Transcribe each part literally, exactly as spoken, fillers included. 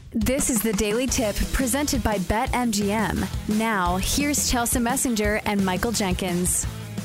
This is the Daily Tip presented by BetMGM. Now, here's Chelsea Messenger and Michael Jenkins.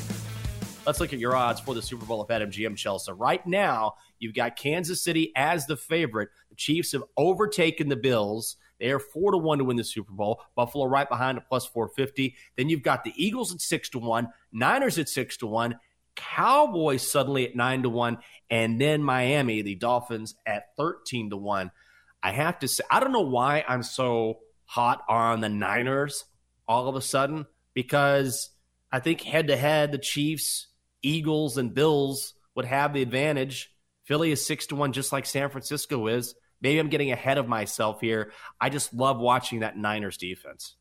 Let's look at your odds for the Super Bowl at BetMGM, Chelsea. Right now, you've got Kansas City as the favorite. The Chiefs have overtaken the Bills. They are four to one to win the Super Bowl. Buffalo right behind at plus four fifty. Then you've got the Eagles at six to one, Niners at six to one, Cowboys suddenly at nine to one, and then Miami, the Dolphins, at thirteen to one. I have to say, I don't know why I'm so hot on the Niners all of a sudden, because I think head-to-head, the Chiefs, Eagles, and Bills would have the advantage. Philly is six to one, just like San Francisco is. Maybe I'm getting ahead of myself here. I just love watching that Niners defense.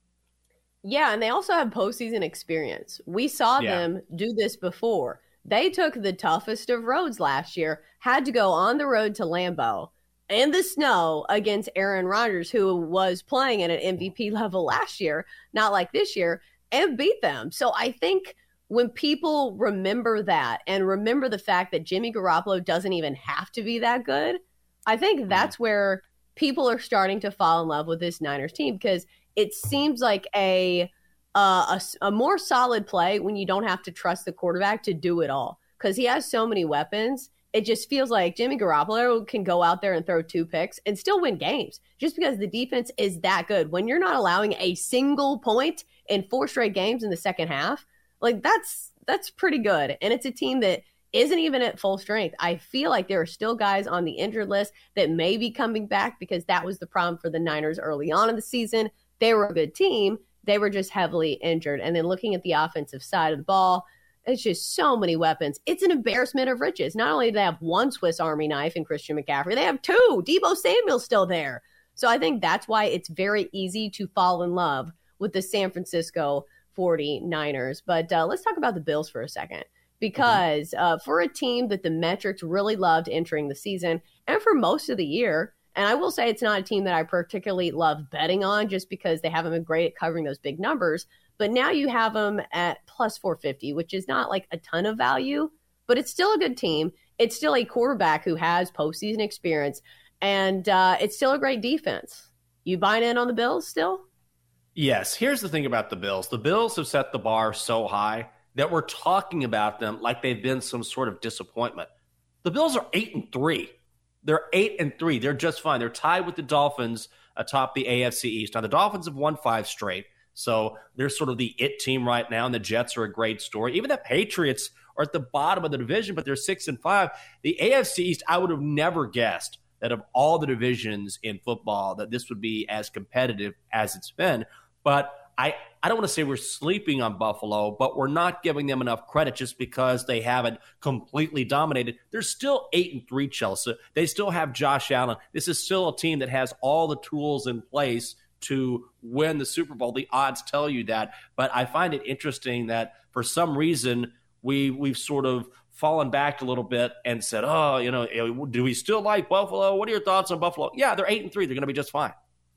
Yeah, and they also have postseason experience. We saw yeah. them do this before. They took the toughest of roads last year, had to go on the road to Lambeau in the snow against Aaron Rodgers, who was playing at an M V P level last year, not like this year, and beat them. So I think when people remember that and remember the fact that Jimmy Garoppolo doesn't even have to be that good, I think that's where people are starting to fall in love with this Niners team, because it seems like a, uh, a, a more solid play when you don't have to trust the quarterback to do it all, because he has so many weapons. It just feels like Jimmy Garoppolo can go out there and throw two picks and still win games just because the defense is that good. When you're not allowing a single point in four straight games in the second half, like that's that's pretty good. And it's a team that isn't even at full strength. I feel like there are still guys on the injured list that may be coming back, because that was the problem for the Niners early on in the season. They were a good team. They were just heavily injured. And then looking at the offensive side of the ball, it's just so many weapons. It's an embarrassment of riches. Not only do they have one Swiss Army knife in Christian McCaffrey, they have two. Deebo Samuel's still there. So I think that's why it's very easy to fall in love with the San Francisco forty-niners. But uh, let's talk about the Bills for a second, because mm-hmm. uh, for a team that the metrics really loved entering the season and for most of the year, and I will say it's not a team that I particularly love betting on just because they haven't been great at covering those big numbers. But now you have them at plus four fifty, which is not like a ton of value, but it's still a good team. It's still a quarterback who has postseason experience, and uh, it's still a great defense. You buying in on the Bills still? Yes. Here's the thing about the Bills. The Bills have set the bar so high that we're talking about them like they've been some sort of disappointment. The Bills are eight and three. They're eight and three. They're just fine. They're tied with the Dolphins atop the A F C East. Now, the Dolphins have won five straight. So they're sort of the it team right now, and the Jets are a great story. Even the Patriots are at the bottom of the division, but they're six and five. The A F C East, I would have never guessed that of all the divisions in football, that this would be as competitive as it's been. But I, I don't want to say we're sleeping on Buffalo, but we're not giving them enough credit just because they haven't completely dominated. They're still eight and three, Chelsea. They still have Josh Allen. This is still a team that has all the tools in place to win the Super Bowl. The odds tell you that. But I find it interesting that for some reason we, we've sort of fallen back a little bit and said, oh, you know, do we still like Buffalo? What are your thoughts on Buffalo? Yeah, they're eight and three. They're going to be just fine.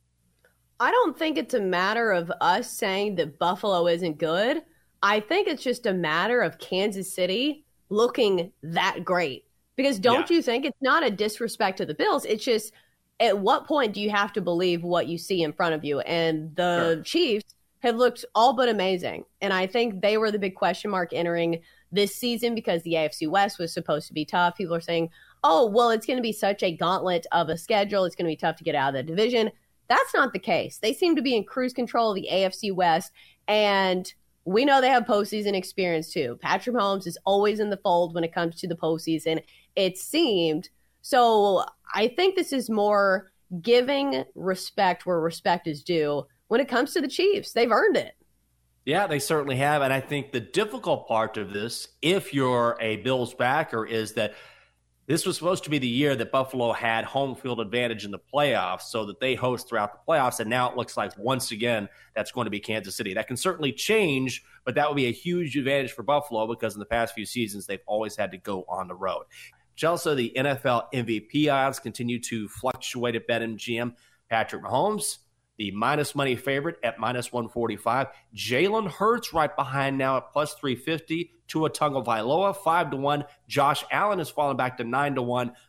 I don't think it's a matter of us saying that Buffalo isn't good. I think it's just a matter of Kansas City looking that great. Because don't yeah. you think it's not a disrespect to the Bills? It's just, at what point do you have to believe what you see in front of you? And the sure. Chiefs have looked all but amazing. And I think they were the big question mark entering this season because the A F C West was supposed to be tough. People are saying, oh, well, it's going to be such a gauntlet of a schedule. It's going to be tough to get out of the division. That's not the case. They seem to be in cruise control of the A F C West. And we know they have postseason experience too. Patrick Mahomes is always in the fold when it comes to the postseason, it seemed. So I think this is more giving respect where respect is due when it comes to the Chiefs. They've earned it. Yeah, they certainly have. And I think the difficult part of this, if you're a Bills backer, is that this was supposed to be the year that Buffalo had home field advantage in the playoffs so that they host throughout the playoffs. And now it looks like once again, that's going to be Kansas City. That can certainly change, but that would be a huge advantage for Buffalo because in the past few seasons, they've always had to go on the road. Chelsea, the N F L M V P odds continue to fluctuate at BetMGM. Patrick Mahomes, the minus money favorite at minus one forty-five. Jalen Hurts right behind now at plus three fifty. Tua Tagovailoa, five to one. Josh Allen has fallen back to nine to one.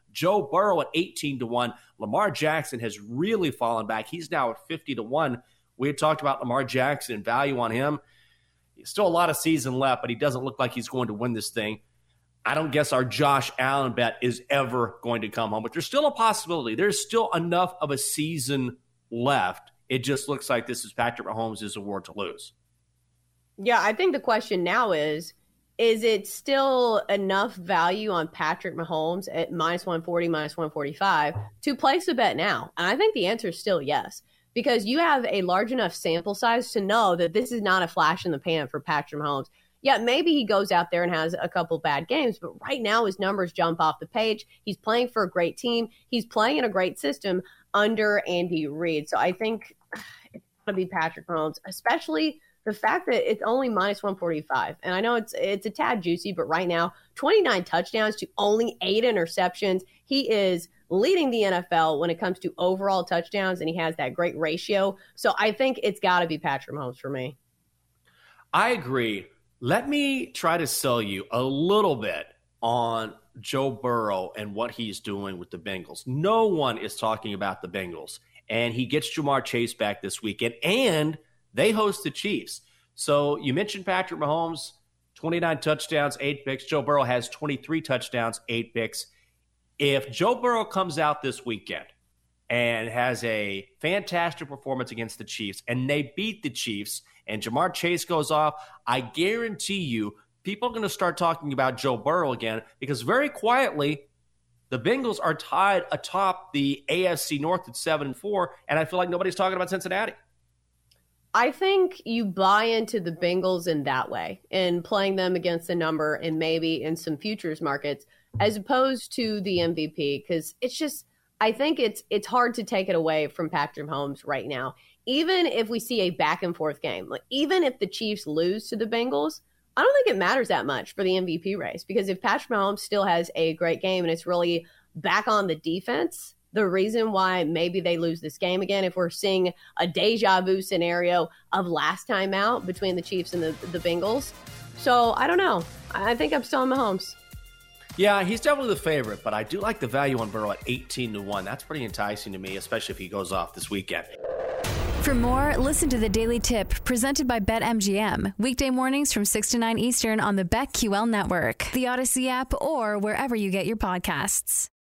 Joe Burrow at eighteen to one. Lamar Jackson has really fallen back. He's now at fifty to one. We had talked about Lamar Jackson and value on him. Still a lot of season left, but he doesn't look like he's going to win this thing. I don't guess our Josh Allen bet is ever going to come home, but there's still a possibility. There's still enough of a season left. It just looks like this is Patrick Mahomes' award to lose. Yeah, I think the question now is, is it still enough value on Patrick Mahomes at minus one forty, minus one forty-five to place a bet now? And I think the answer is still yes, because you have a large enough sample size to know that this is not a flash in the pan for Patrick Mahomes. Yeah, maybe he goes out there and has a couple bad games, but right now his numbers jump off the page. He's playing for a great team. He's playing in a great system under Andy Reid. So I think it's going to be Patrick Mahomes, especially the fact that it's only minus one forty-five. And I know it's it's a tad juicy, but right now, twenty-nine touchdowns to only eight interceptions. He is leading the N F L when it comes to overall touchdowns, and he has that great ratio. So I think it's got to be Patrick Mahomes for me. I agree. Let me try to sell you a little bit on Joe Burrow and what he's doing with the Bengals. No one is talking about the Bengals, and he gets Ja'Marr Chase back this weekend, and they host the Chiefs. So you mentioned Patrick Mahomes, twenty-nine touchdowns, eight picks. Joe Burrow has twenty-three touchdowns, eight picks. If Joe Burrow comes out this weekend and has a fantastic performance against the Chiefs, and they beat the Chiefs, and Ja'Marr Chase goes off, I guarantee you people are going to start talking about Joe Burrow again, because very quietly, the Bengals are tied atop the A F C North at seven and four, and I feel like nobody's talking about Cincinnati. I think you buy into the Bengals in that way, in playing them against the number and maybe in some futures markets, as opposed to the M V P, because it's just, I think it's it's hard to take it away from Patrick Mahomes right now. Even if we see a back and forth game, like even if the Chiefs lose to the Bengals, I don't think it matters that much for the M V P race, because if Patrick Mahomes still has a great game and it's really back on the defense, the reason why maybe they lose this game again, if we're seeing a deja vu scenario of last time out between the Chiefs and the, the Bengals. So I don't know. I think I'm still on Mahomes. Yeah, he's definitely the favorite, but I do like the value on Burrow at eighteen to one. That's pretty enticing to me, especially if he goes off this weekend. For more, listen to the Daily Tip presented by BetMGM. Weekday mornings from six to nine Eastern on the BetQL network, the Odyssey app, or wherever you get your podcasts.